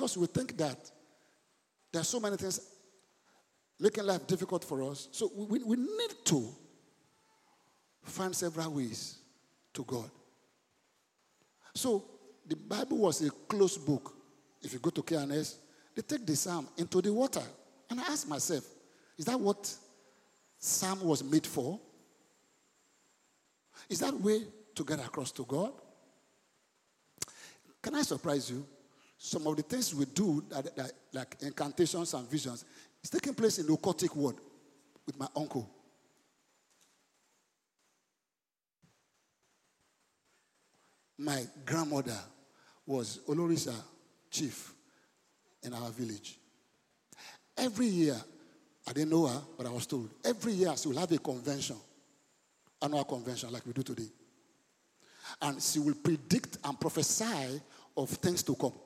us, we think that there are so many things making life difficult for us. So we need to find several ways to God. So the Bible was a closed book. If you go to KNS, they take the psalm into the water. And I ask myself, is that what psalm was made for? Is that way to get across to God? Can I surprise you? Some of the things we do, like incantations and visions, is taking place in the occultic world with my uncle. My grandmother was Olorisa chief in our village. Every year, I didn't know her, but I was told, every year she will have a convention, annual convention like we do today. And she will predict and prophesy of things to come.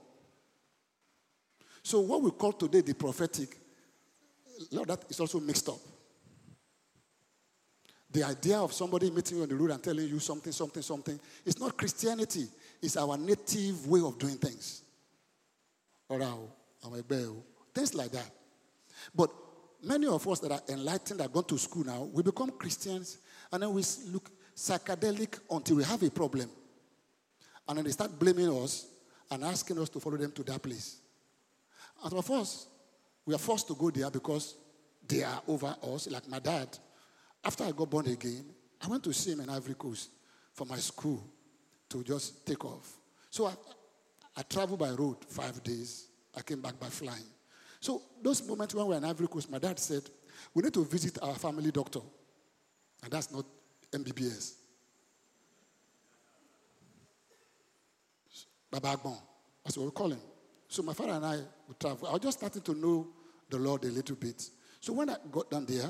So what we call today the prophetic, a lot of that is also mixed up. The idea of somebody meeting you on the road and telling you something, it's not Christianity. It's our native way of doing things. Things like that. But many of us that are enlightened, that are gone to school now, we become Christians, and then we look psychedelic until we have a problem. And then they start blaming us and asking us to follow them to that place. And of course, we are forced to go there because they are over us. Like my dad, after I got born again, I went to see him in Ivory Coast for my school to just take off. So I traveled by road 5 days. I came back by flying. So those moments when we were in Ivory Coast, my dad said, we need to visit our family doctor. And that's not MBBS. Baba Agbon. That's what we call him. So my father and I would travel. I was just starting to know the Lord a little bit. So when I got down there,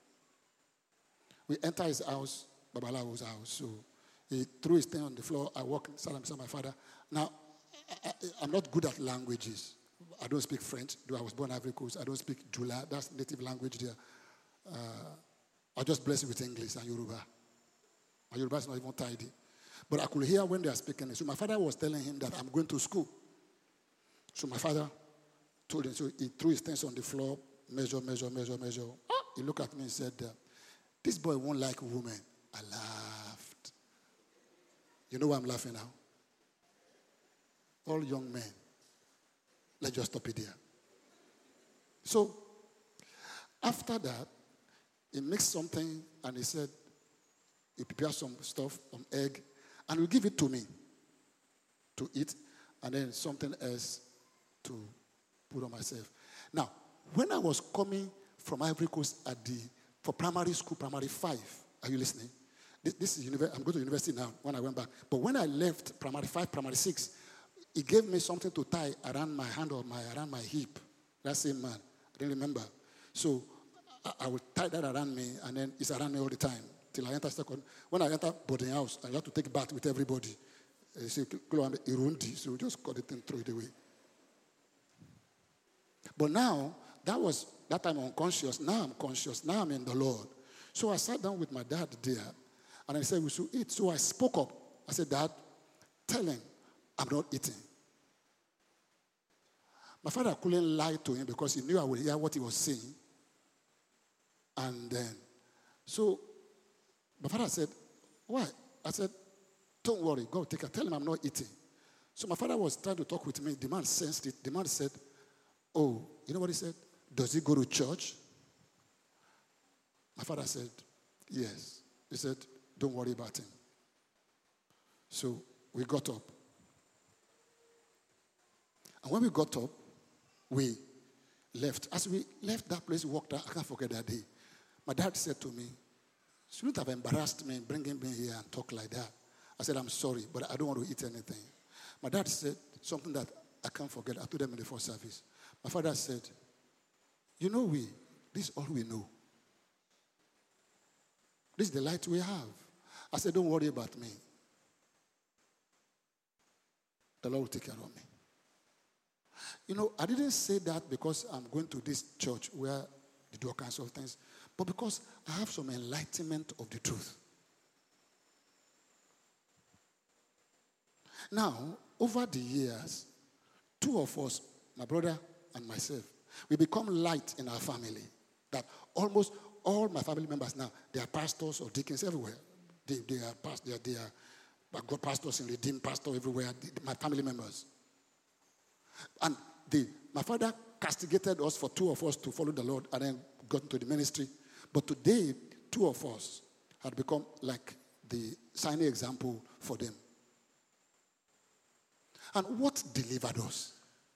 we entered his house, Babalawo's house. So he threw his thing on the floor. I walked inside my father. Now, I'm not good at languages. I don't speak French, though I was born in Ivory Coast. I don't speak Jula. That's native language there. I'll just bless you with English and Yoruba. My Yoruba is not even tidy. But I could hear when they are speaking. So my father was telling him that I'm going to school. So my father told him, so he threw his things on the floor, measure. He looked at me and said, this boy won't like women. I laughed. You know why I'm laughing now? All young men. Let's just stop it there. So, after that, he mixed something and he said, he prepared some stuff, some egg, and he'll give it to me to eat, and then something else to put on myself. Now, when I was coming from Ivory Coast for primary school, primary 5, are you listening? This is I'm going to university now when I went back. But when I left primary 5, primary 6, he gave me something to tie around my hand or around my hip. That same man. I didn't remember. So I would tie that around me, and then it's around me all the time till I enter second. When I enter boarding house, I have to take a bath with everybody. So we just cut it and throw it away. But now, that time unconscious. Now I'm conscious. Now I'm in the Lord. So I sat down with my dad there, and I said, we should eat. So I spoke up. I said, Dad, tell him I'm not eating. My father couldn't lie to him because he knew I would hear what he was saying. And then, so my father said, why? I said, don't worry, go take care. Tell him I'm not eating. So my father was trying to talk with me. The man sensed it. The man said, oh, you know what he said? Does he go to church? My father said, yes. He said, don't worry about him. So we got up. And when we got up, we left. As we left that place, we walked out. I can't forget that day. My dad said to me, shouldn't have embarrassed me bringing me here and talk like that. I said, I'm sorry, but I don't want to eat anything. My dad said something that I can't forget. I told them in the first service. My father said, you know this is all we know. This is the light we have. I said, don't worry about me. The Lord will take care of me. You know, I didn't say that because I'm going to this church where they do all kinds of things, but because I have some enlightenment of the truth. Now, over the years, two of us, my brother and myself, we become light in our family. That almost all my family members now, they are pastors or deacons everywhere. They are pastors. They are God pastors and redeemed pastors everywhere. My family members. And my father castigated us for two of us to follow the Lord and then got into the ministry. But today, two of us had become like the shining example for them. And what delivered us?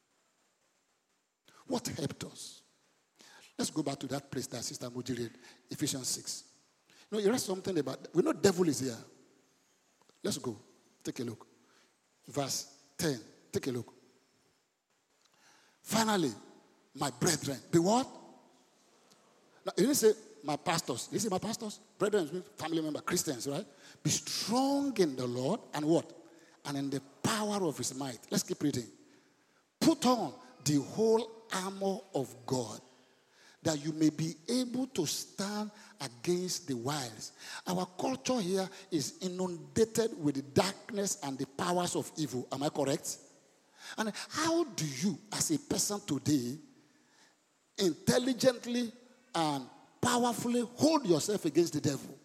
What helped us? Let's go back to that place that Sister Moji read, Ephesians 6. You read something about, we know devil is here. Let's go. Take a look. Verse 10. Take a look. Finally, my brethren, be what? Now, you didn't say my pastors. You see my pastors? Brethren, family member, Christians, right? Be strong in the Lord and what? And in the power of his might. Let's keep reading. Put on the whole armor of God, that you may be able to stand against the wiles. Our culture here is inundated with the darkness and the powers of evil. Am I correct? And how do you, as a person today, intelligently and powerfully hold yourself against the devil?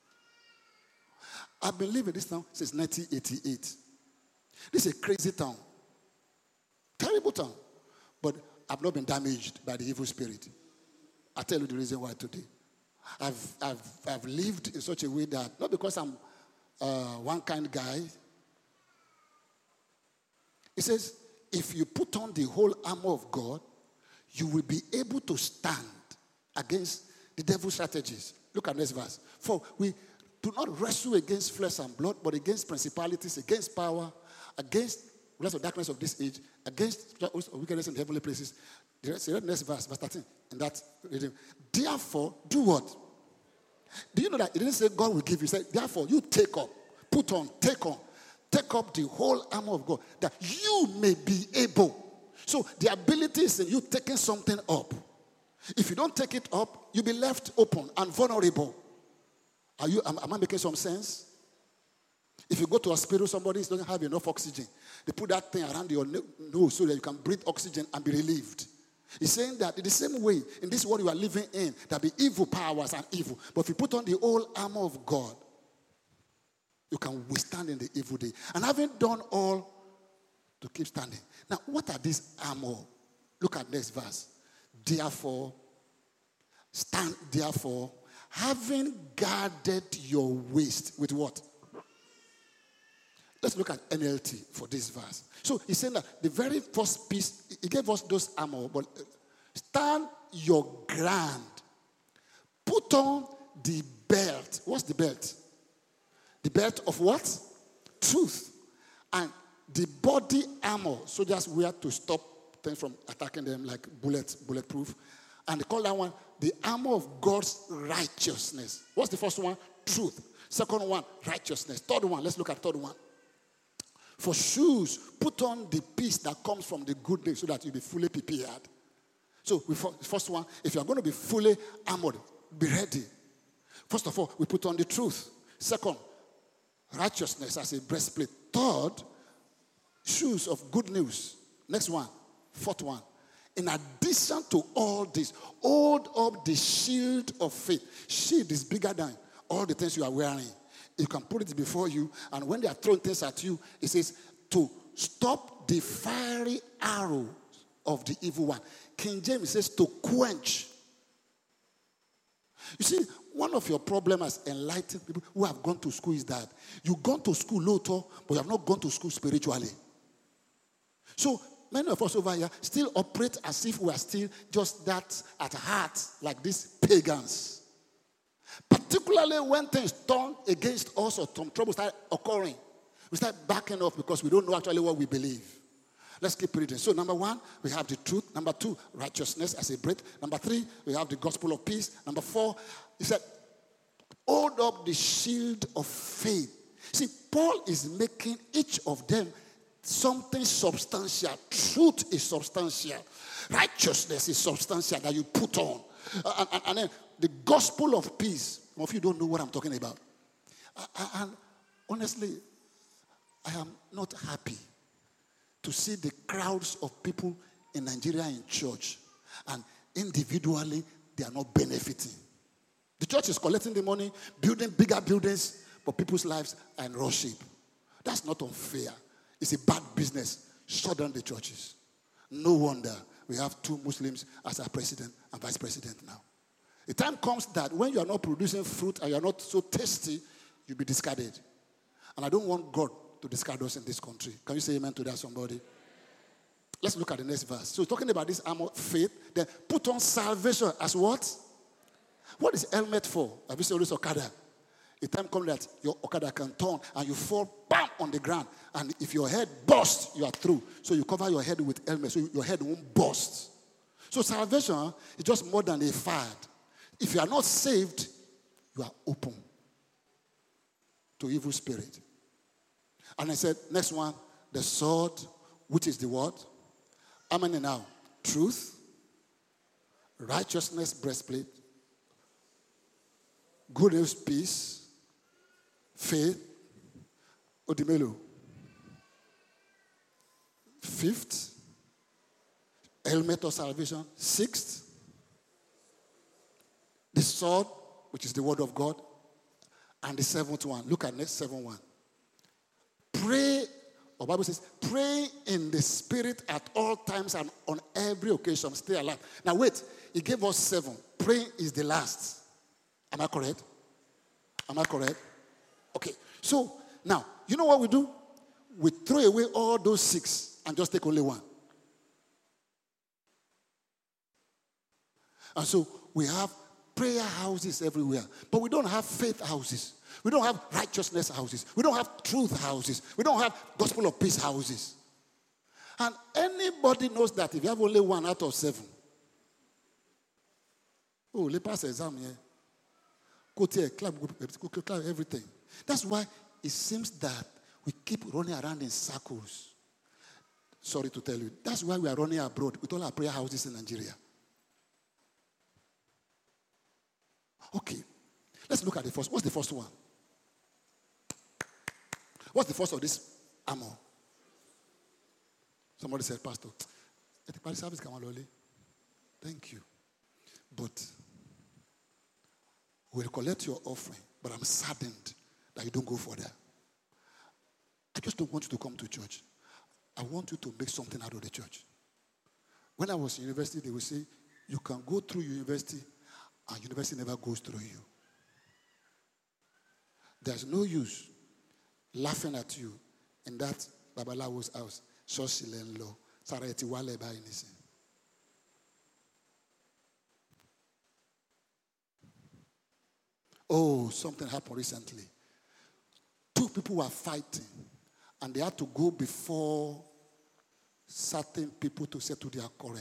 I've been living this town since 1988. This is a crazy town. Terrible town. But I've not been damaged by the evil spirit. I'll tell you the reason why today. I've lived in such a way that, not because I'm one kind guy. It says, if you put on the whole armor of God, you will be able to stand against the devil's strategies. Look at this verse. For we do not wrestle against flesh and blood, but against principalities, against power, against the rest of darkness of this age, against wickedness in heavenly places. The next verse 13, in that reading. Therefore, do what? Do you know that it didn't say God will give you? It said, therefore, you take up, put on, take up the whole armor of God, that you may be able. So the ability is in you taking something up. If you don't take it up, you'll be left open and vulnerable. Am I making some sense? If you go to a hospital, somebody doesn't have enough oxygen. They put that thing around your nose so that you can breathe oxygen and be relieved. He's saying that in the same way, in this world you are living in, there be evil powers and evil. But if you put on the whole armor of God, you can withstand in the evil day. And having done all, to keep standing. Now, what are these armor? Look at next verse. Therefore, stand therefore, having guarded your waist with what? Let's look at NLT for this verse. So he's saying that the very first piece, he gave us those armor, but stand your ground. Put on the belt. What's the belt? The belt of what? Truth. And the body armor, soldiers wear to stop things from attacking them, like bulletproof. And they call that one the armor of God's righteousness. What's the first one? Truth. Second one, righteousness. Third one, let's look at third one. For shoes, put on the peace that comes from the good news so that you'll be fully prepared. So, first one, if you're going to be fully armored, be ready. First of all, we put on the truth. Second, righteousness as a breastplate. Third, shoes of good news. Next one, fourth one. In addition to all this, hold up the shield of faith. Shield is bigger than all the things you are wearing. You can put it before you, and when they are throwing things at you, it says to stop the fiery arrows of the evil one. King James says to quench. You see, one of your problems as enlightened people who have gone to school is that you've gone to school low-tech, but you have not gone to school spiritually. So many of us over here still operate as if we are still just that at heart, like these pagans. Particularly when things turn against us or some trouble start occurring. We start backing off because we don't know actually what we believe. Let's keep reading. So number one, we have the truth. Number two, righteousness as a breath. Number three, we have the gospel of peace. Number four, he said, hold up the shield of faith. See, Paul is making each of them something substantial. Truth is substantial. Righteousness is substantial that you put on. And then the gospel of peace. Some of you don't know what I'm talking about. And honestly, I am not happy to see the crowds of people in Nigeria in church, and individually they are not benefiting. The church is collecting the money, building bigger buildings, but people's lives are in rough shape. That's not unfair. It's a bad business. Shut down the churches. No wonder we have 2 Muslims as our president and vice president now. The time comes that when you are not producing fruit and you are not so tasty, you'll be discarded. And I don't want God to discard us in this country. Can you say amen to that, somebody? Let's look at the next verse. So talking about this armor, faith, then put on salvation as what? What is helmet for? Have you seen this Okada? A time comes that your Okada can turn and you fall bam on the ground. And if your head bursts, you are through. So you cover your head with helmet so your head won't burst. So salvation is just more than a fad. If you are not saved, you are open to evil spirit. And I said, next one, the sword, which is the word. How many now? Truth, righteousness, breastplate, good news, peace, faith, odimelo. 5th, helmet of salvation. 6th, the sword, which is the word of God. And the 7th one, look at next 7:1. Pray, or Bible says, pray in the spirit at all times and on every occasion. Stay alive. Now wait, he gave us 7. Praying is the last. Am I correct? Am I correct? Okay. So now, you know what we do? We throw away all those 6 and just take only 1. And so we have prayer houses everywhere, but we don't have faith houses. We don't have righteousness houses. We don't have truth houses. We don't have gospel of peace houses. And anybody knows that if you have only 1 out of 7, oh, let's pass exam here. Go to a club, everything. That's why it seems that we keep running around in circles. Sorry to tell you. That's why we are running abroad with all our prayer houses in Nigeria. Okay. Let's look at the first. What's the first one? What's the first of this armor? Somebody said, Pastor, at the party service, thank you. But we'll collect your offering, but I'm saddened that you don't go further. I just don't want you to come to church. I want you to make something out of the church. When I was in university, they would say, you can go through university, and university never goes through you. There's no use laughing at you in that Babalawo's house. Law. Oh, something happened recently. 2 people were fighting, and they had to go before certain people to settle their quarrel.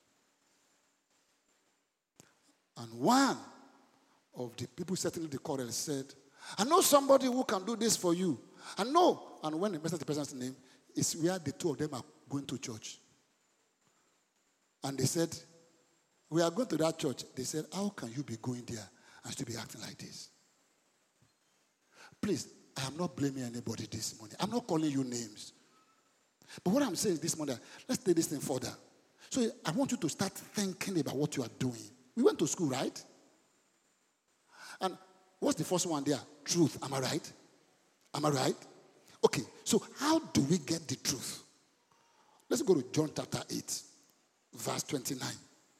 And one of the people settling the quarrel said, I know somebody who can do this for you. I know. And when they mentioned the person's name, it's where the 2 of them are going to church. And they said, we are going to that church. They said, how can you be going there and still be acting like this? Please, I am not blaming anybody this morning. I'm not calling you names. But what I'm saying is this morning, let's take this thing further. So I want you to start thinking about what you are doing. We went to school, right? And what's the first one there? Truth. Am I right? Am I right? Okay, so how do we get the truth? Let's go to John chapter 8, verse 29.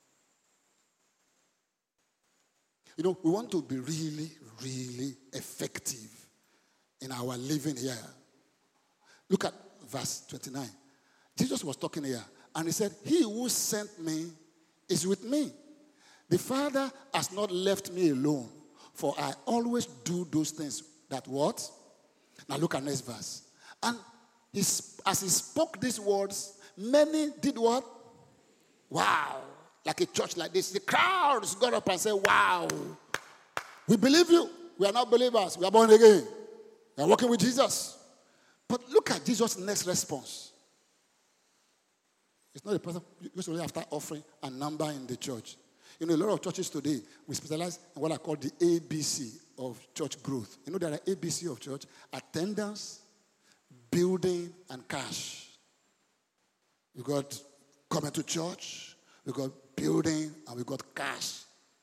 You know, we want to be really, really effective in our living here. Look at verse 29. Jesus was talking here, and he said, he who sent me is with me. The Father has not left me alone, for I always do those things that what? Now look at next verse. And as he spoke these words, many did what? Wow. Like a church like this. The crowds got up and said, wow. We believe you. We are not believers. We are born again. We are working with Jesus. But look at Jesus' next response. It's not a person used to after offering a number in the church. You know, a lot of churches today, we specialize in what I call the ABC of church growth. You know, there are ABC of church: attendance, building, and cash. You got coming to church, we got building, and we got cash.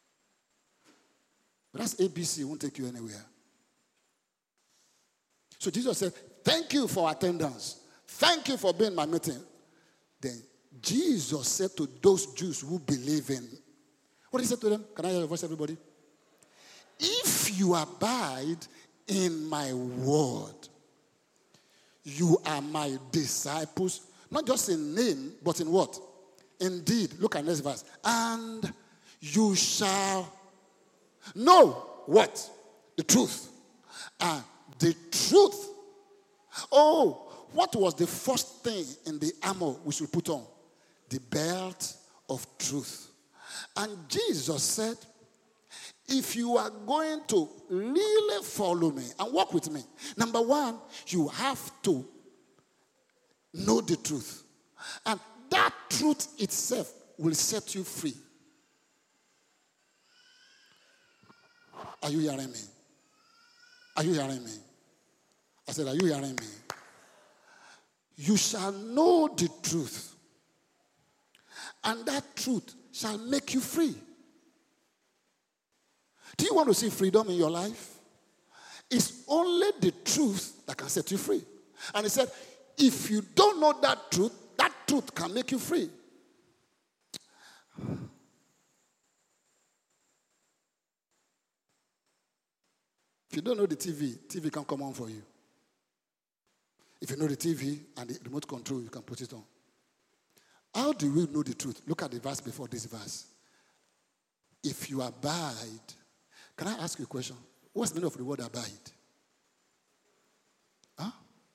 But that's ABC, it won't take you anywhere. So Jesus said, thank you for attendance. Thank you for being in my meeting. Then Jesus said to those Jews who believe in, what did he say to them? Can I hear your voice, everybody? If you abide in my word, you are my disciples. Not just in name, but in what? Indeed. Look at next verse. And you shall know what? The truth. And the truth. Oh, what was the first thing in the armor we should put on? The belt of truth. And Jesus said, if you are going to really follow me and walk with me, number one, you have to know the truth. And that truth itself will set you free. Are you hearing me? Are you hearing me? I said, are you hearing me? You shall know the truth, and that truth shall make you free. Do you want to see freedom in your life? It's only the truth that can set you free. And he said, if you don't know that truth can make you free. If you don't know the TV can come on for you. If you know the TV and the remote control, you can put it on. How do we know the truth? Look at the verse before this verse. If you abide, can I ask you a question? What's the meaning of the word abide? Huh?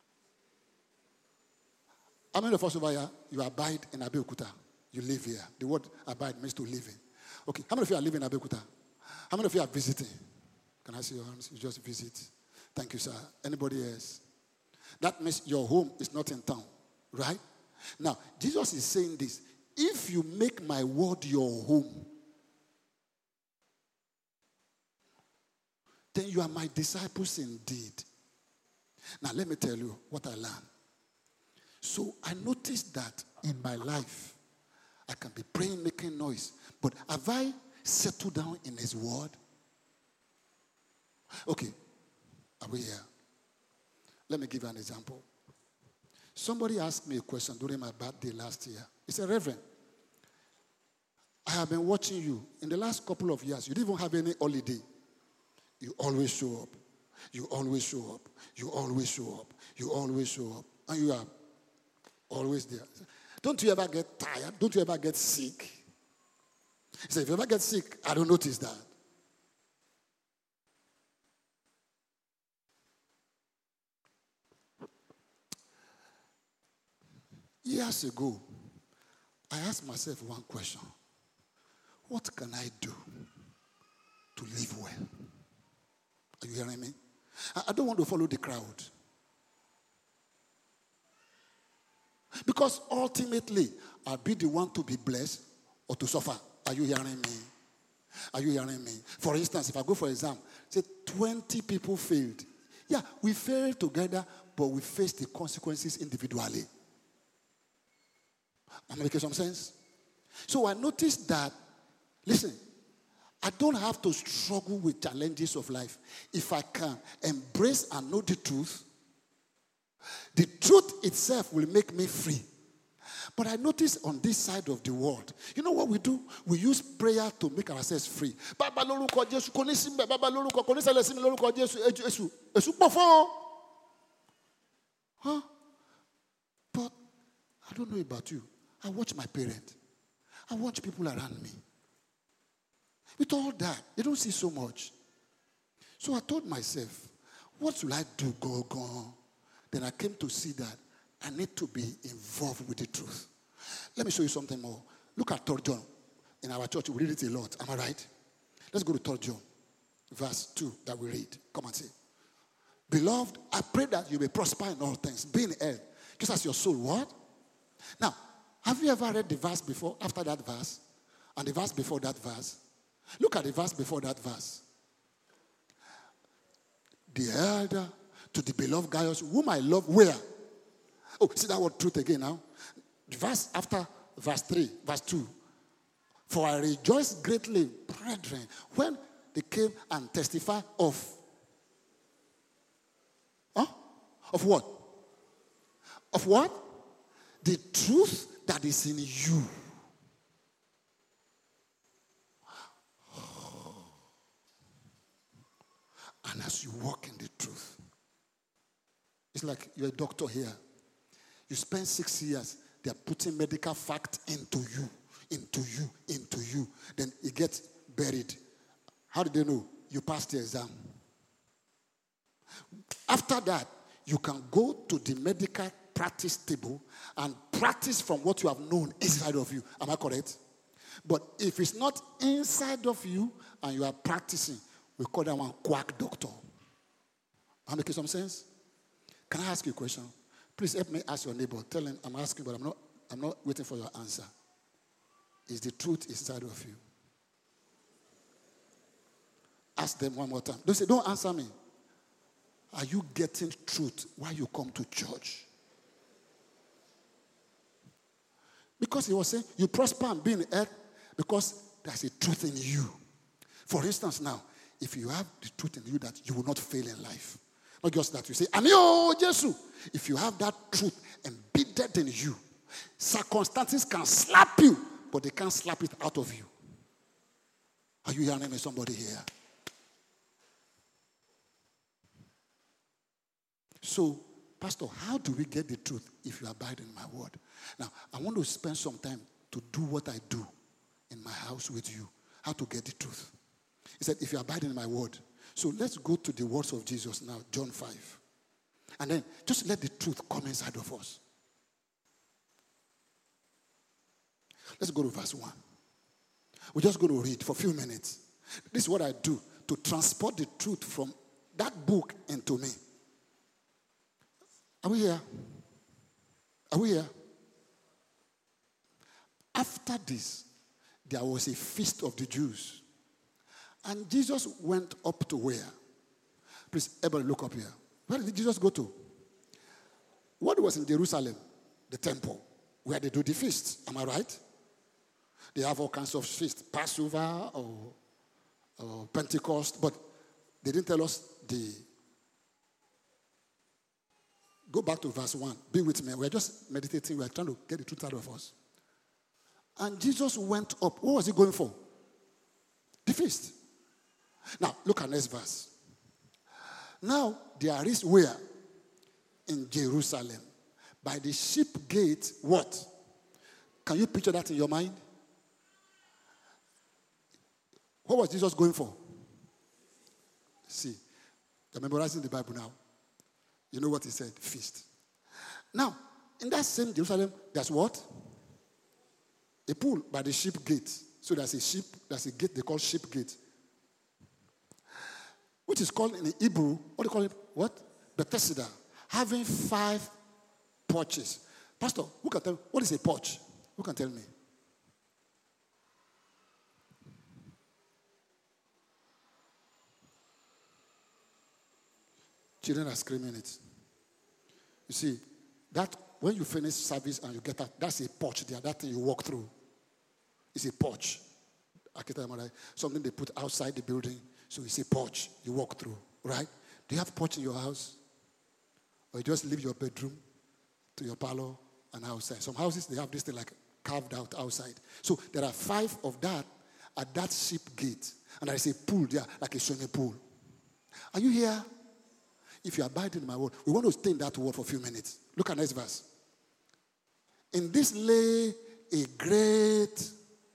How many of us over here, you abide in Abeokuta? You live here. The word abide means to live in. Okay, how many of you are living in Abeokuta? How many of you are visiting? Can I see your hands? You just visit. Thank you, sir. Anybody else? That means your home is not in town, right? Now, Jesus is saying this. If you make my word your home, then you are my disciples indeed. Now, let me tell you what I learned. So, I noticed that in my life, I can be praying, making noise. But have I settled down in his word? Okay, are we here? Let me give you an example. Somebody asked me a question during my birthday last year. He said, Reverend, I have been watching you. In the last couple of years, you didn't even have any holiday. You always show up. You always show up. You always show up. You always show up. And you are always there. Don't you ever get tired? Don't you ever get sick? He said, if you ever get sick, I don't notice that. Years ago, I asked myself one question. What can I do to live well? Are you hearing me? I don't want to follow the crowd. Because ultimately, I'll be the one to be blessed or to suffer. Are you hearing me? Are you hearing me? For instance, if I go for exam, say 20 people failed. Yeah, we failed together, but we faced the consequences individually. Am I making some sense? So I noticed that, listen, I don't have to struggle with challenges of life. If I can embrace and know the truth itself will make me free. But I noticed on this side of the world, you know what we do? We use prayer to make ourselves free. Baba lórúkọ Jésù, kò ní sí ńbẹ̀, Baba lórúkọ, kò ní ṣẹlẹ̀ sí mi lórúkọ Jésù, Èṣù pọ̀fọ́. Huh? But I don't know about you. I watch my parents. I watch people around me. With all that, they don't see so much. So I told myself, what should I do, go? Then I came to see that I need to be involved with the truth. Let me show you something more. Look at 3 John. In our church, we read it a lot. Am I right? Let's go to 3 John, verse 2 that we read. Come and see. Beloved, I pray that you may prosper in all things, be in health, just as your soul, what? Now, have you ever read the verse before, after that verse? And the verse before that verse? Look at the verse before that verse. The elder to the beloved Gaius, whom I love, where? Oh, see that word truth again now? The verse after verse 3, verse 2. For I rejoice greatly, brethren, when they came and testified of. Of what? Of what? The truth that is in you. And as you walk in the truth, it's like you're a doctor here. You spend 6 years, they're putting medical fact into you. Then it gets buried. How did they know? You passed the exam. After that, you can go to the medical practice table and practice from what you have known inside of you. Am I correct? But if it's not inside of you and you are practicing, we call that one quack doctor. Am I making some sense? Can I ask you a question? Please help me ask your neighbor. Tell him I'm asking, but I'm not waiting for your answer. Is the truth inside of you? Ask them one more time. Don't answer me. Are you getting truth while you come to church? Because he was saying, you prosper and be in earth because there's a truth in you. For instance now, if you have the truth in you that you will not fail in life. Not just that you say, Amio Jesus. If you have that truth embedded in you, circumstances can slap you, but they can't slap it out of you. Are you hearing me, somebody here? So, Pastor, how do we get the truth if you abide in my word? Now, I want to spend some time to do what I do in my house with you. How to get the truth. He said, if you abide in my word. So let's go to the words of Jesus now, John 5. And then just let the truth come inside of us. Let's go to verse 1. We're just going to read for a few minutes. This is what I do to transport the truth from that book into me. Are we here? Are we here? After this, there was a feast of the Jews. And Jesus went up to where? Please, everybody look up here. Where did Jesus go to? What was in Jerusalem? The temple, where they do the feast. Am I right? They have all kinds of feasts. Passover or Pentecost. But they didn't tell us the... Go back to verse 1. Be with me. We're just meditating. We're trying to get the truth out of us. And Jesus went up. What was he going for? The feast. Now, look at next verse. Now, there is where? In Jerusalem. By the sheep gate, what? Can you picture that in your mind? What was Jesus going for? See, you're memorizing the Bible now. You know what he said? Feast. Now, in that same Jerusalem, there's what? A pool by the sheep gate. So there's a gate they call sheep gate. Which is called in Hebrew, what do you call it? What? Bethesda. Having 5 porches. Pastor, who can tell me, what is a porch? Who can tell me? Children are screaming it. You see, that when you finish service and you get out, that's a porch there. That thing you walk through. It's a porch. Something they put outside the building. So it's a porch you walk through, right? Do you have a porch in your house? Or you just leave your bedroom to your parlor and outside? Some houses, they have this thing like carved out outside. So there are 5 of that at that sheep gate. And there is a pool there, like a swimming pool. Are you here? If you abide in my word, we want to stay in that word for a few minutes. Look at next verse. In this lay a great...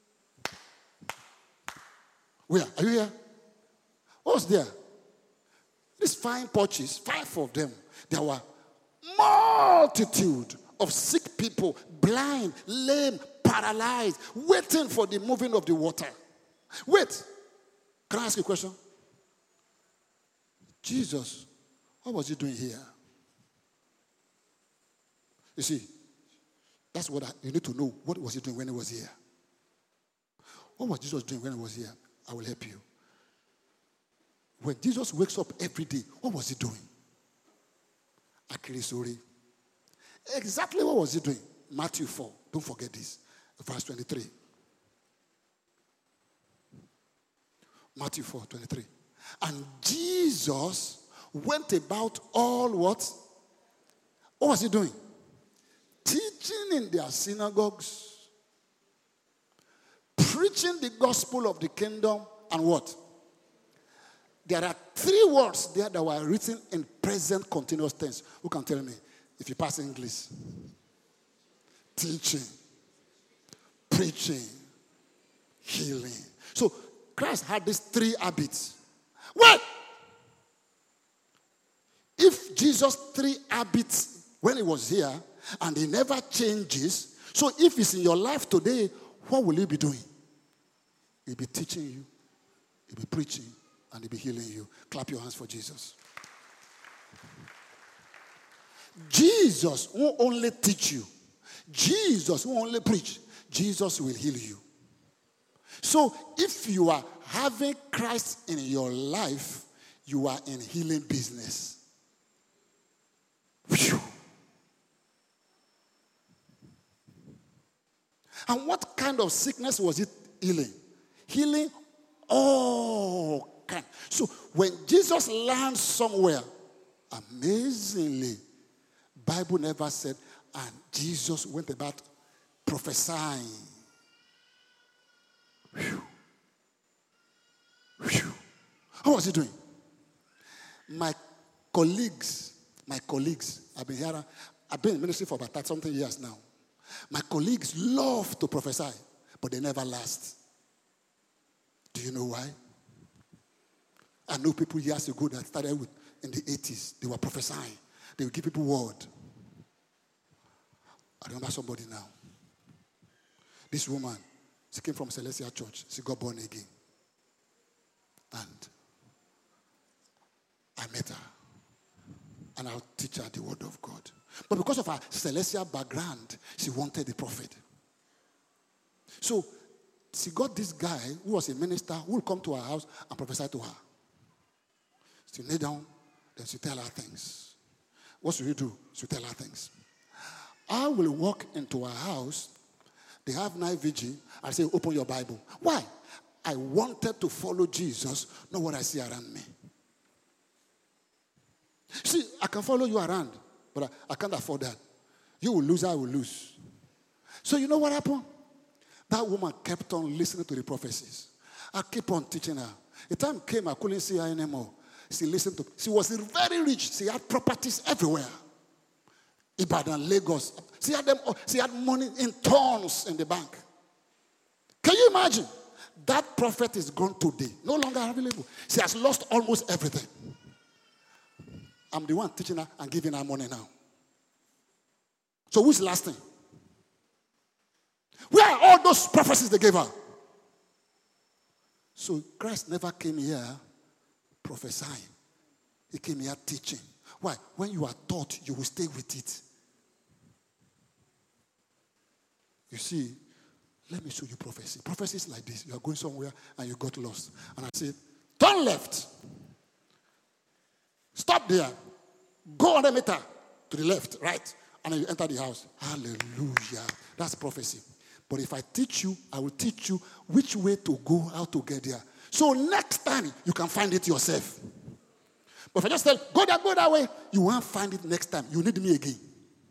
Where? Are you here? What was there? These 5 porches, 5 of them. There were multitude of sick people, blind, lame, paralyzed, waiting for the moving of the water. Wait. Can I ask you a question? Jesus, what was he doing here? You see, that's what you need to know. What was he doing when he was here? What was Jesus doing when he was here? I will help you. When Jesus wakes up every day, what was he doing? Akirisori. Exactly what was he doing? Matthew 4. Don't forget this. verse 23. Matthew 4:23. And Jesus went about all what? What was he doing? Teaching in their synagogues, preaching the gospel of the kingdom, and what? There are 3 words there that were written in present continuous tense. Who can tell me if you pass English? Teaching, preaching, healing. So Christ had these 3 habits. What? If Jesus' 3 habits when he was here and he never changes, so if it's in your life today, what will he be doing? He'll be teaching you, he'll be preaching, and he'll be healing you. Clap your hands for Jesus. Jesus won't only teach you. Jesus won't only preach. Jesus will heal you. So if you are having Christ in your life, you are in healing business. Whew. And what kind of sickness was it healing? Healing all kind. So when Jesus lands somewhere, amazingly, Bible never said, and Jesus went about prophesying. Whew. Whew. What was he doing? My colleagues, I've been in ministry for about 30-something years now. My colleagues love to prophesy, but they never last. Do you know why? I know people years ago that started with, in the 80s, they were prophesying. They would give people word. I remember somebody now. This woman, she came from Celestial Church. She got born again. And I met her. And I'll teach her the word of God. But because of her celestial background, she wanted the prophet. So she got this guy who was a minister who would come to her house and prophesy to her. She kneel down, then she tell her things. What should you do? She tell her things. I will walk into her house. They have night vigil. I say, open your Bible. Why? I wanted to follow Jesus, not what I see around me. See, I can follow you around, but I can't afford that. You will lose, I will lose. So you know what happened? That woman kept on listening to the prophecies. I keep on teaching her. The time came, I couldn't see her anymore. She listened to. She was very rich. She had properties everywhere. Ibadan, Lagos. She had them. She had money in tons in the bank. Can you imagine? That prophet is gone today. No longer available. She has lost almost everything. I'm the one teaching her and giving her money now. So who's lasting? Where are all those prophecies they gave her? So Christ never came here prophesying. He came here teaching. Why? When you are taught, you will stay with it. You see, let me show you prophecy. Prophecy is like this. You are going somewhere and you got lost. And I said, turn left. Stop there. Go 100 meters to the left, right? And then you enter the house. Hallelujah. That's prophecy. But if I teach you, I will teach you which way to go, how to get there. So next time, you can find it yourself. But if I just tell, go that way, you won't find it next time. You need me again.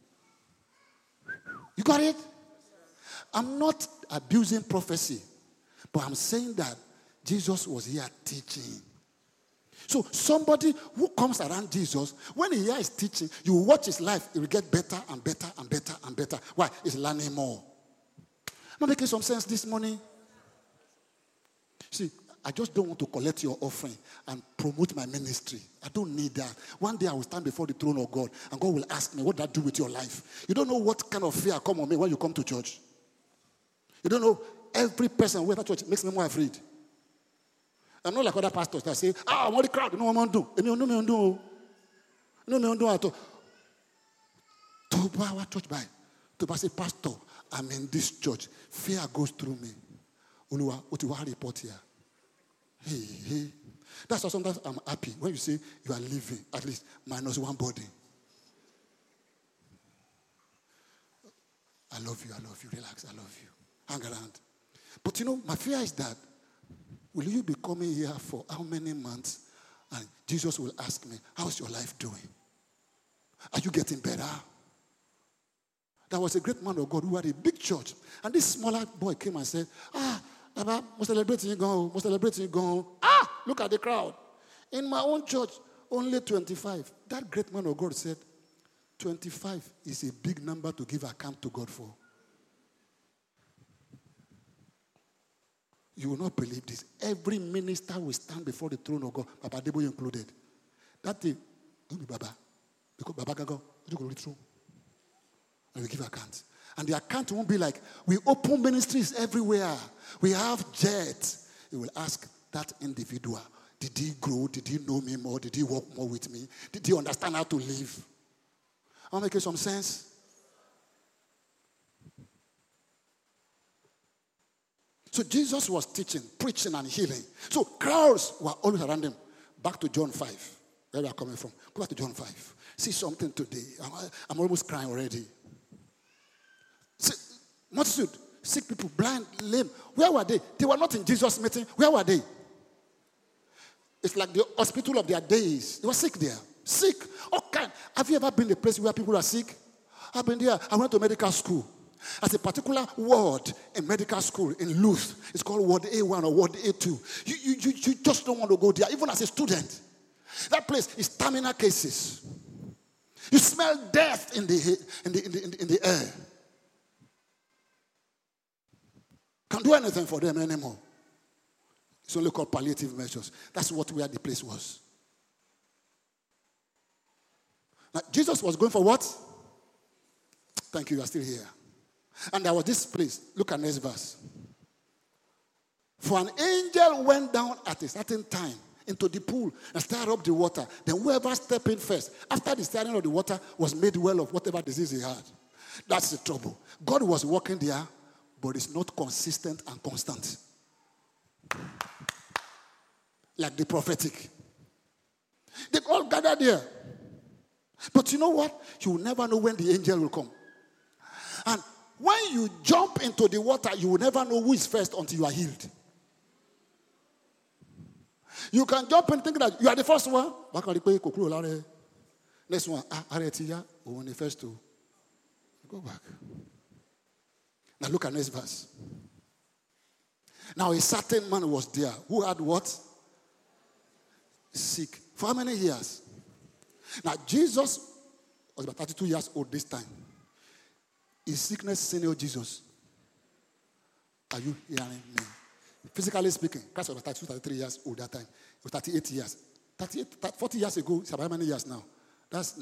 You got it? I'm not abusing prophecy, but I'm saying that Jesus was here teaching. So somebody who comes around Jesus, when he hears teaching, you watch his life, it will get better and better and better and better. Why? He's learning more. Am I making some sense this morning? See, I just don't want to collect your offering and promote my ministry. I don't need that. One day I will stand before the throne of God and God will ask me, what did I do with your life? You don't know what kind of fear come on me when you come to church. You don't know every person who at church makes me more afraid. I'm not like other pastors that say, I'm on the crowd, you know what I'm going to do. You know what I'm doing. You know what I'm doing at all. To buy our church by. To say, Pastor, I'm in this church. Fear goes through me. Oluwa, what do you report here? Hey. That's why sometimes I'm happy when you say you are living, at least minus one body. I love you. Relax, I love you. hang around. But my fear is that, will you be coming here for how many months? And Jesus will ask me, how's your life doing? Are you getting better? There was a great man of God who had a big church. And this smaller boy came and said, Baba, must celebrate you go. Must celebrate you go. Look at the crowd. In my own church, only 25. That great man of God said, 25 is a big number to give account to God for. You will not believe this. Every minister will stand before the throne of God, Baba Debo included. That day, don't be Baba. Because Baba can go, you go through. And we give account. And the account won't be like, we open ministries everywhere. We have jets. He will ask that individual, did he grow? Did he know me more? Did he walk more with me? Did he understand how to live? Am I making some sense? So Jesus was teaching, preaching, and healing. So crowds were always around him. Back to John 5, where we are coming from. Go back to John 5. See something today. I'm almost crying already. See, multitude, sick people, blind, lame. Where were they? They were not in Jesus' meeting. Where were they? It's like the hospital of their days. They were sick there. Sick. Okay. Have you ever been in a place where people are sick? I've been there. I went to medical school. As a particular ward in medical school in Luth, it's called Ward A1 or Ward A2. You just don't want to go there, even as a student. That place is terminal cases. You smell death in the air. Can't do anything for them anymore. It's only called palliative measures. That's where the place was. Now, Jesus was going for what? Thank you, you are still here. And there was this place. Look at next verse. For an angel went down at a certain time into the pool and stirred up the water. Then whoever stepped in first, after the stirring of the water, was made well of whatever disease he had. That's the trouble. God was working there, but it's not consistent and constant. Like the prophetic. They all gathered there. But you know what? You will never know when the angel will come. And when you jump into the water, you will never know who is first until you are healed. You can jump in thinking that you are the first one. Next one, the first two. Go back. Now look at next verse. Now a certain man was there who had what? Sick. For how many years? Now Jesus was about 32 years old this time. Is sickness senior Jesus? Are you hearing me? Physically speaking, Christ was 32, 33 years old that time. It was 38 years. 40 years ago, it's about how many years now? That's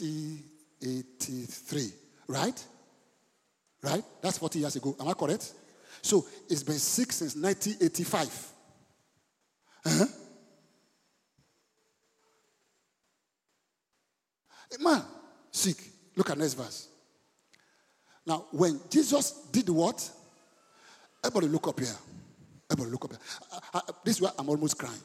1983, right? Right? That's 40 years ago. Am I correct? So it's been sick since 1985. Man, sick. Look at next verse. Now, when Jesus did what? Everybody look up here. Everybody look up here. This is where I'm almost crying.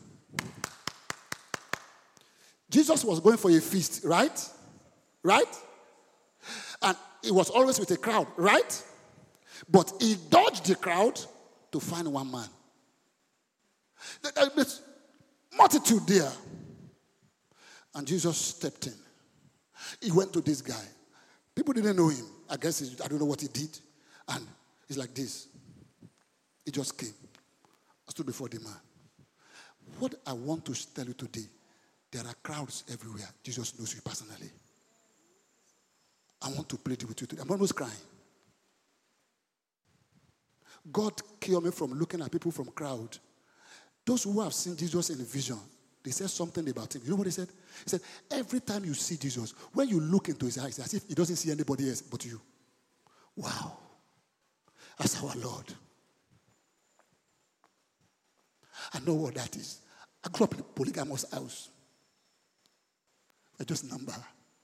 Jesus was going for a feast, right? Right? And he was always with a crowd, right? But he dodged the crowd to find one man. There's multitude there. And Jesus stepped in. He went to this guy. People didn't know him. I guess I don't know what he did. And he's like this. He just came. I stood before the man. What I want to tell you today, there are crowds everywhere. Jesus knows you personally. I want to plead with you today. I'm almost crying. God cured me from looking at people from crowd. Those who have seen Jesus in a vision, they said something about him. You know what he said? He said, every time you see Jesus, when you look into his eyes, as if he doesn't see anybody else but you. Wow. That's our Lord. I know what that is. I grew up in a polygamous house. I just number.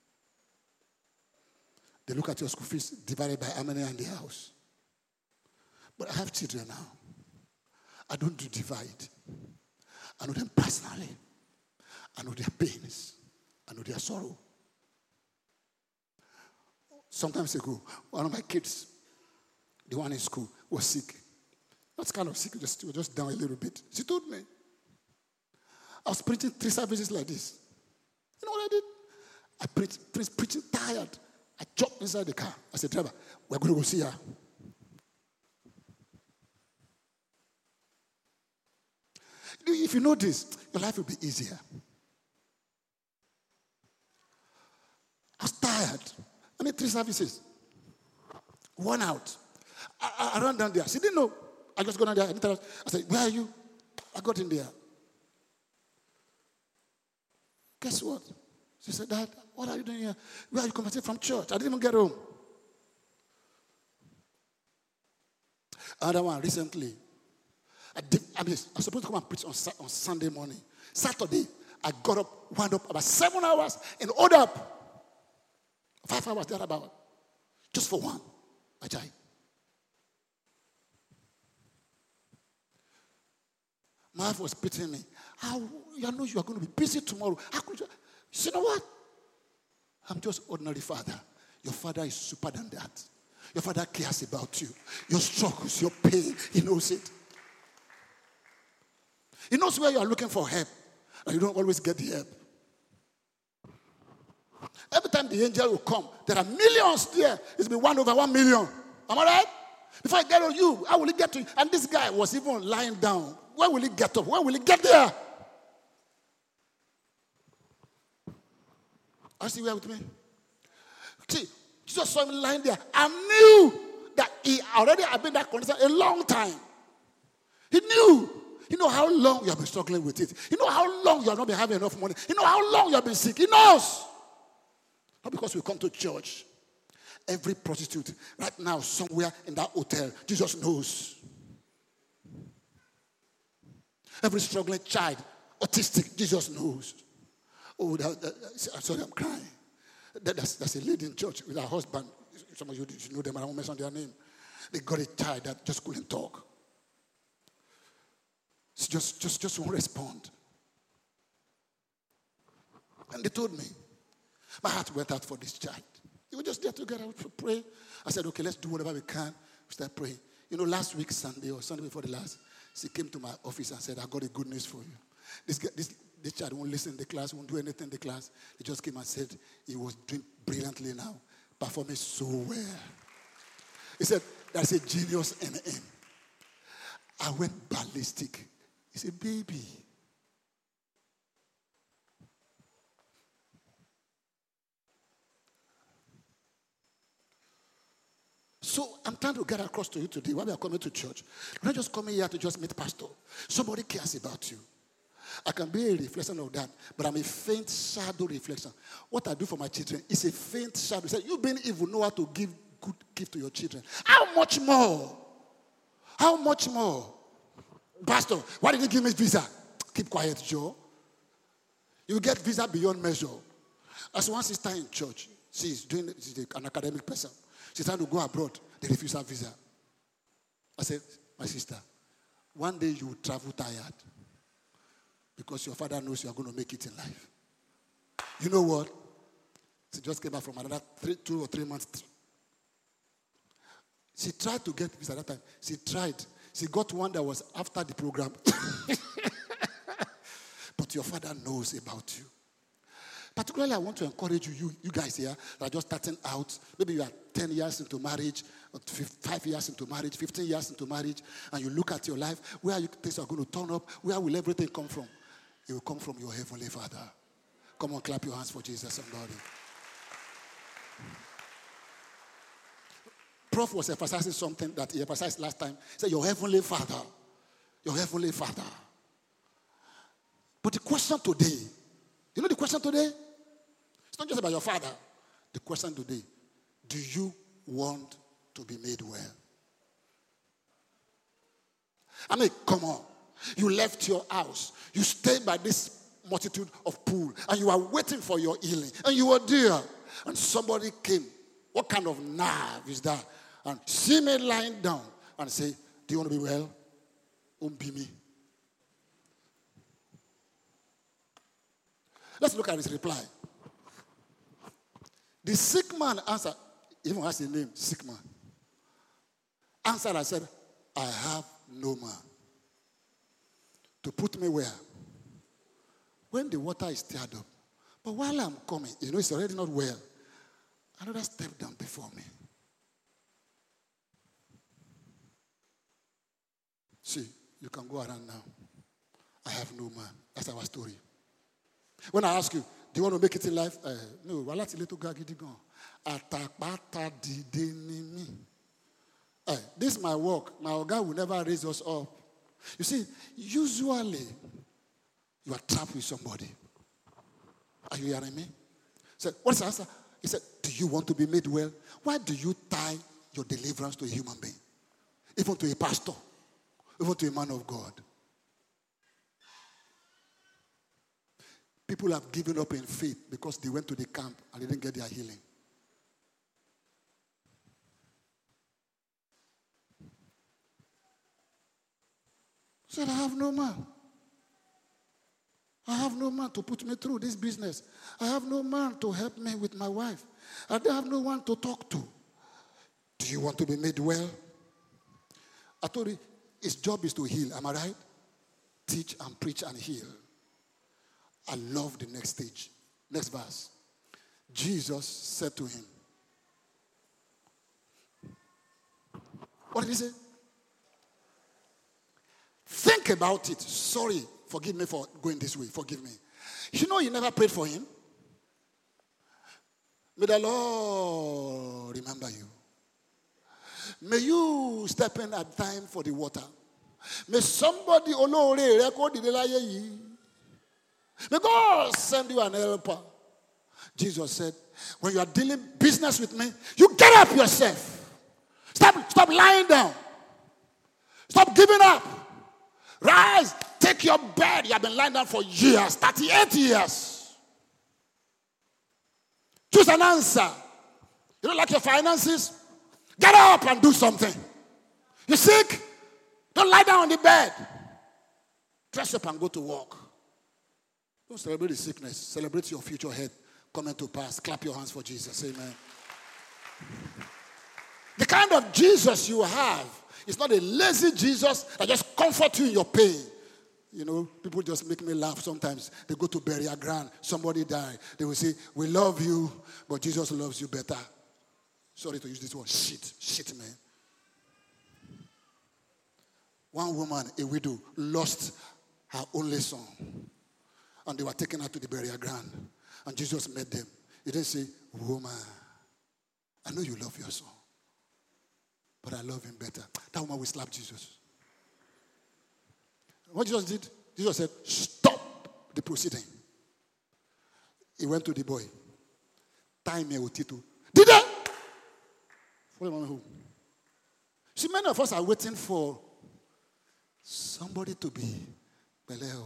They look at your school fees divided by how many are in the house. But I have children now. I don't do divide. I know them personally. I know their pains. I know their sorrow. Sometimes ago, one of my kids the one in school, was sick. Not kind of sick, just down a little bit. She told me. I was preaching 3 services like this. You know what I did? I preaching tired. I jumped inside the car. I said, driver, we're going to go see her. If you know this, your life will be easier. I was tired. I made 3 services. 1 out. I ran down there. She didn't know. I just got down there. I said, where are you? I got in there. Guess what? She said, Dad, what are you doing here? Where are you coming from church? I didn't even get home. Another one recently. I was supposed to come and preach on Sunday morning. Saturday, I got up, wound up about 7 hours and ordered up. 5 hours thereabout. Just for one. Ajay. My wife was pitying me. How you know you are going to be busy tomorrow? How could you know what? I'm just ordinary father. Your father is super than that. Your father cares about you. Your struggles, your pain, he knows it. He knows where you are looking for help, and you don't always get the help. Every time the angel will come, there are millions there. It's been 1 over 1 million. Am I right? Before I get on you, how will he get to you? And this guy was even lying down. Where will he get up? Where will he get there? Are you still here with me? See, Jesus saw him lying there and knew that he already had been in that condition a long time. He knew. You know how long you have been struggling with it. You know how long you have not been having enough money. You know how long you have been sick. He knows. Not because we come to church. Every prostitute right now somewhere in that hotel, Jesus knows. Every struggling child, autistic, Jesus knows. Oh, sorry, I'm crying. That's a lady in church with her husband. Some of you know them, I won't mention their name. They got a child that just couldn't talk. She just won't respond. And they told me, my heart went out for this child. We were just there together to pray. I said, okay, let's do whatever we can. We started praying. You know, last week, Sunday or Sunday before the last, she came to my office and said, I got a good news for you. This child won't listen in the class, won't do anything in the class. He just came and said he was doing brilliantly now, performing so well. He said, there's a genius in him. I went ballistic. He said, baby. So I'm trying to get across to you today while we are coming to church. We're not just coming here to just meet pastor. Somebody cares about you. I can be a reflection of that, but I'm a faint shadow reflection. What I do for my children is a faint shadow. Say, you being evil know how to give good gift to your children. How much more? How much more? Pastor, why did you give me visa? Keep quiet, Joe. You get visa beyond measure. As one sister in church, she's an academic person. She's trying to go abroad. They refuse her visa. I said, my sister, one day you will travel tired because your father knows you are going to make it in life. You know what? She just came back from another 2 or 3 months. She tried to get visa at that time. She tried. She got one that was after the program. But your father knows about you. Particularly, I want to encourage you guys here that are just starting out. Maybe you are 10 years into marriage, or 5 years into marriage, 15 years into marriage, and you look at your life, where things are going to turn up, where will everything come from? It will come from your Heavenly Father. Come on, clap your hands for Jesus, somebody. Prof was emphasizing something that he emphasized last time. He said, your Heavenly Father. Your Heavenly Father. But the question today, you know the question today? It's not just about your father. The question today, do you want to be made well? I mean, come on. You left your house. You stayed by this multitude of pool. And you are waiting for your healing. And you were there. And somebody came. What kind of nerve is that? And see me lying down and say, do you want to be well? Won't be me. Let's look at his reply. The sick man answered, even has a name, sick man. answered and said, I have no man. To put me where? When the water is stirred up. But while I'm coming, it's already not well. Another step down before me. See, you can go around now. I have no man. That's our story. When I ask you, do you want to make it in life? No. This is my work. My God will never raise us up. You see, usually you are trapped with somebody. Are you hearing me? So, what's the answer? He said, do you want to be made well? Why do you tie your deliverance to a human being? Even to a pastor. Even to a man of God. People have given up in faith because they went to the camp and they didn't get their healing. Said, I have no man. I have no man to put me through this business. I have no man to help me with my wife. I have no one to talk to. Do you want to be made well? I told you, his job is to heal. Am I right? Teach and preach and heal. I love the next stage. Next verse. Jesus said to him. What did he say? Think about it. Sorry, forgive me for going this way. Forgive me. You know you never prayed for him? May the Lord remember you. May you step in at time for the water. May somebody may God send you an helper. Jesus said, when you are dealing business with me, you get up yourself. Stop lying down. Stop giving up. Rise. Take your bed. You have been lying down for years, 38 years. Choose an answer. You don't like your finances? Get up and do something. You sick? Don't lie down on the bed. Dress up and go to work. Don't celebrate the sickness. Celebrate your future health coming to pass. Clap your hands for Jesus. Amen. The kind of Jesus you have is not a lazy Jesus that just comforts you in your pain. People just make me laugh sometimes. They go to burial ground. Somebody died. They will say, we love you, but Jesus loves you better. Sorry to use this word. Shit, man. One woman, a widow, lost her only son. And they were taken her to the burial ground. And Jesus met them. He didn't say, woman, I know you love your son, but I love him better. That woman will slap Jesus. What Jesus did? Jesus said, stop the proceeding. He went to the boy. Time here with Tito. Did they? Follow me home. See, many of us are waiting for somebody to be Beleo.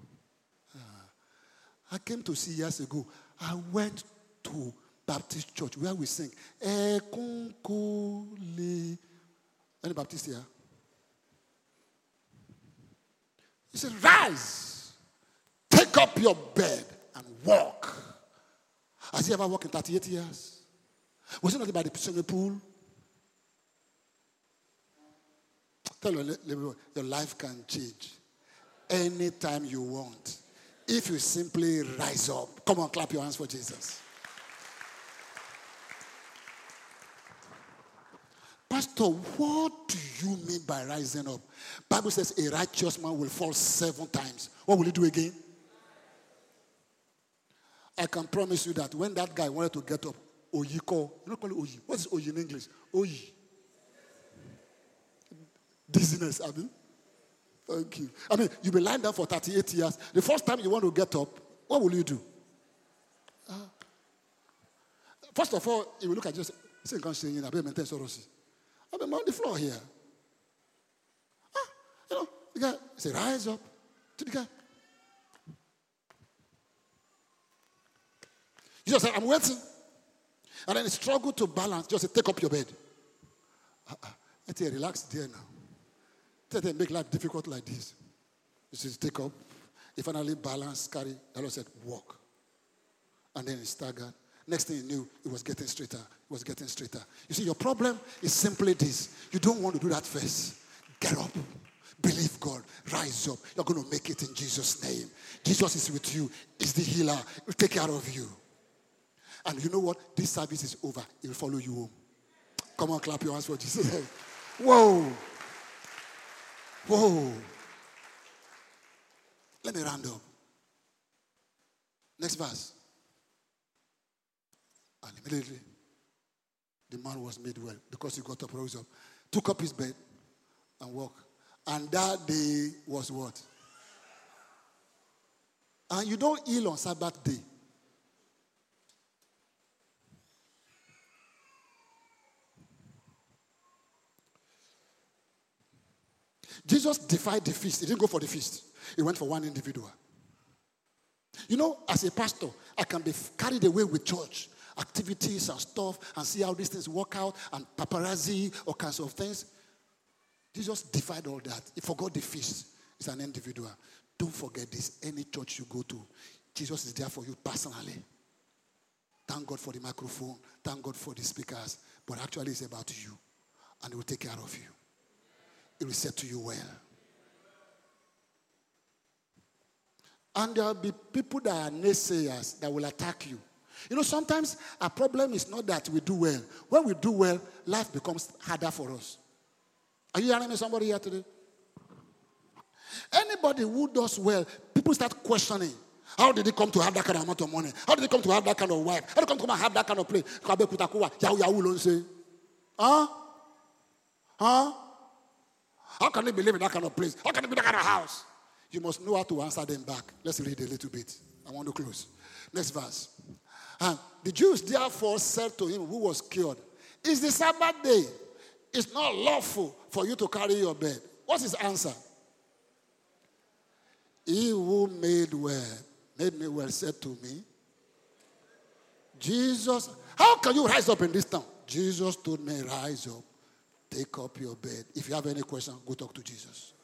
I came to see years ago. I went to Baptist church where we sing. Any Baptist here? He said, rise, take up your bed and walk. Has he ever walked in 38 years? Was it not by the swimming pool? Tell your life can change anytime you want. If you simply rise up. Come on, clap your hands for Jesus. Pastor, what do you mean by rising up? Bible says a righteous man will fall 7 times. What will he do again? I can promise you that when that guy wanted to get up, Oyiko, you don't call it Oyi. What is Oyi in English? Oyi. Dizziness, Abby. Thank you. You've been lying down for 38 years. The first time you want to get up, what will you do? First of all, you will look at you and say, I'm on the floor here. The guy say, rise up to the guy. Jesus said, I'm waiting. And then he struggled to balance. Just say, take up your bed. Relax there now. They make life difficult like this. He says, take up. He finally balanced, carry. The Lord said, walk. And then he staggered. Next thing you knew, it was getting straighter. It was getting straighter. You see, your problem is simply this. You don't want to do that first. Get up. Believe God. Rise up. You're going to make it in Jesus' name. Jesus is with you. He's the healer. He'll take care of you. And you know what? This service is over. He'll follow you home. Come on, clap your hands for Jesus. Whoa. Whoa. Let me round up. Next verse. And immediately, the man was made well because he got up, rose up, took up his bed, and walked. And that day was what? And you don't heal on Sabbath day. Jesus defied the feast. He didn't go for the feast. He went for one individual. You know, as a pastor, I can be carried away with church activities and stuff and see how these things work out and paparazzi, all kinds of things. Jesus defied all that. He forgot the feast. It's an individual. Don't forget this. Any church you go to, Jesus is there for you personally. Thank God for the microphone. Thank God for the speakers. But actually, it's about you. And He will take care of you. He will say to you well. And there will be people that are naysayers that will attack you. You know, sometimes our problem is not that we do well. When we do well, life becomes harder for us. Are you hearing me, somebody here today? Anybody who does well, people start questioning. How did he come to have that kind of amount of money? How did he come to have that kind of wife? How did he come to have that kind of place? Huh? Huh? How can he believe in that kind of place? How can he be that kind of house? You must know how to answer them back. Let's read a little bit. I want to close. Next verse. The Jews therefore said to him who was cured, "It's the Sabbath day. It's not lawful for you to carry your bed." What's his answer? He who made me well said to me, Jesus, how can you rise up in this town? Jesus told me, rise up, take up your bed. If you have any question, go talk to Jesus.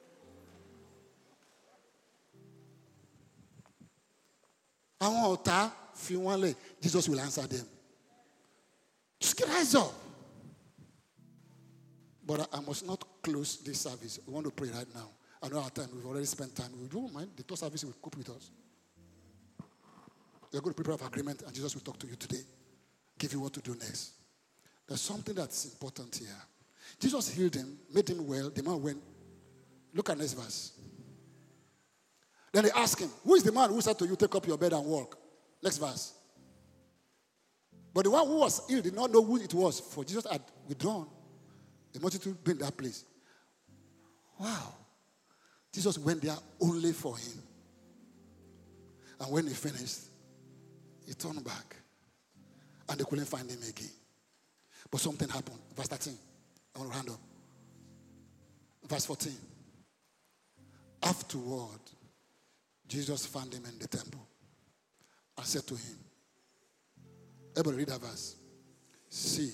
Jesus will answer them. Just rise up. But I must not close this service. We want to pray right now. I know our time. We've already spent time. We don't mind. The third service will cope with us. We're going to prepare for agreement, and Jesus will talk to you today. Give you what to do next. There's something that's important here. Jesus healed him, made him well. The man went. Look at next verse. Then they asked him, who is the man who said to you, take up your bed and walk? Next verse. But the one who was ill did not know who it was, for Jesus had withdrawn. The multitude being in that place. Wow. Jesus went there only for him. And when he finished, he turned back. And they couldn't find him again. But something happened. Verse 13. I want to round up. Verse 14. Afterward, Jesus found him in the temple and said to him, everybody read that verse. See.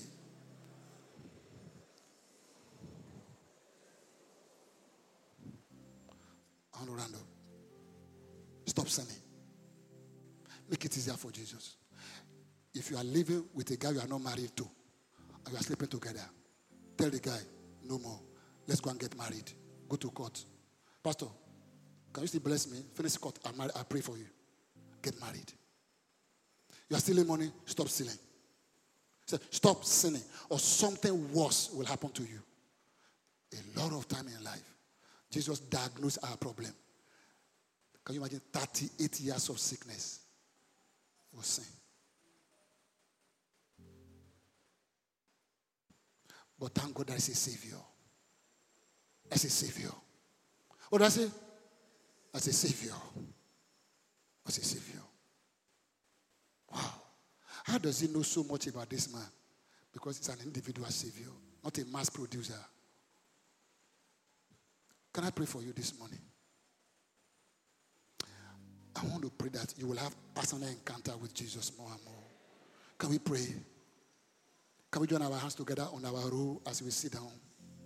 I want to round up. Stop sinning. Make it easier for Jesus. If you are living with a guy you are not married to, and you are sleeping together, tell the guy, no more. Let's go and get married. Go to court. Pastor, can you still bless me? Finish court. I pray for you. Get married. You are stealing money. Stop stealing. Stop sinning, or something worse will happen to you. A lot of time in life, Jesus diagnosed our problem. Can you imagine 38 years of sickness? It was sin. But thank God there is a Savior. There's a Savior. What did I say? As a Savior. As a Savior. Wow. How does he know so much about this man? Because it's an individual Savior, not a mass producer. Can I pray for you this morning? I want to pray that you will have personal encounter with Jesus more and more. Can we pray? Can we join our hands together on our row as we sit down?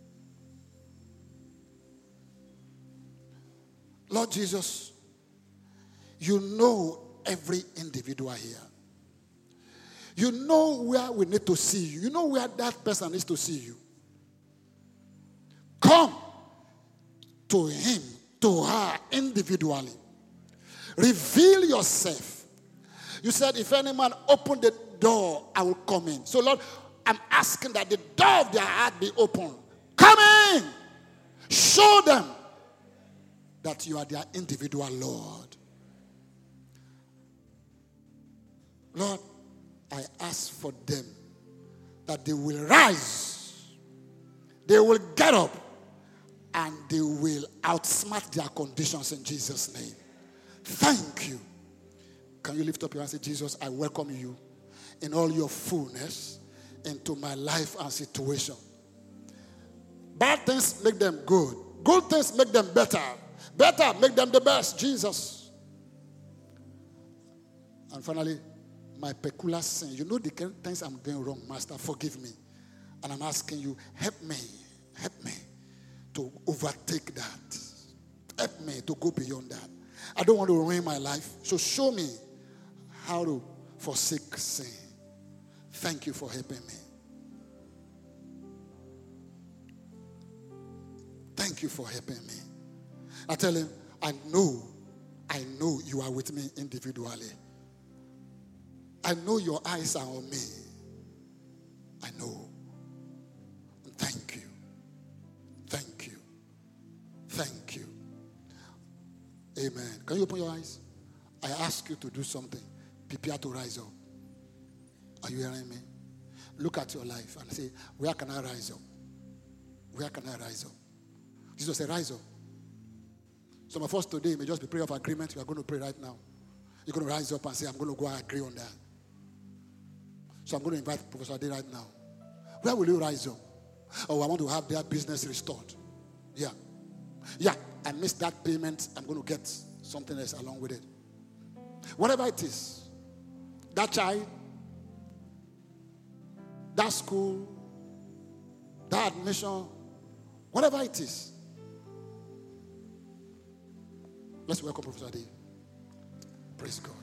Lord Jesus, you know every individual here. You know where we need to see you. You know where that person needs to see you. Come to him, to her individually. Reveal yourself. You said, if any man open the door, I will come in. So Lord, I'm asking that the door of their heart be open. Come in. Show them that you are their individual Lord. Lord, I ask for them that they will rise, they will get up, and they will outsmart their conditions in Jesus' name. Thank you. Can you lift up your hand and say, Jesus, I welcome you in all your fullness into my life and situation. Bad things make them good. Good things make them better. Better make them the best, Jesus. And finally, my peculiar sin. You know the things I'm doing wrong, Master. Forgive me. And I'm asking you, help me to overtake that. Help me to go beyond that. I don't want to ruin my life. So show me how to forsake sin. Thank you for helping me. Thank you for helping me. I tell him, I know you are with me individually. I know your eyes are on me. I know. Thank you. Thank you. Thank you. Amen. Can you open your eyes? I ask you to do something. Prepare to rise up. Are you hearing me? Look at your life and say, where can I rise up? Where can I rise up? Jesus said, rise up. Some of us today may just be prayer of agreement. We are going to pray right now. You're going to rise up and say, I'm going to go and agree on that. So I'm going to invite Professor Ade right now. Where will you rise up? Oh, I want to have their business restored. Yeah, I missed that payment. I'm going to get something else along with it. Whatever it is, that child, that school, that admission, whatever it is. Let's welcome Professor Ade. Praise God.